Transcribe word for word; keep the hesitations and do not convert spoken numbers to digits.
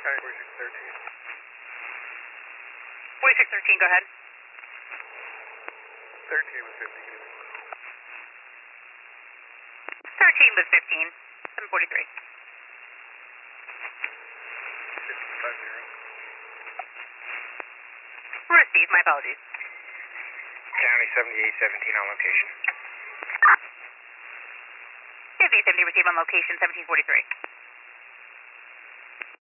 forty-six thirteen. forty-six thirteen, go ahead. thirteen was fifteen. thirteen was fifteen. seven forty-three. fifty-five zero. Received, my apologies. County seventy-eight seventeen on location. seventy-eight seventy, received on location, seventeen forty-three.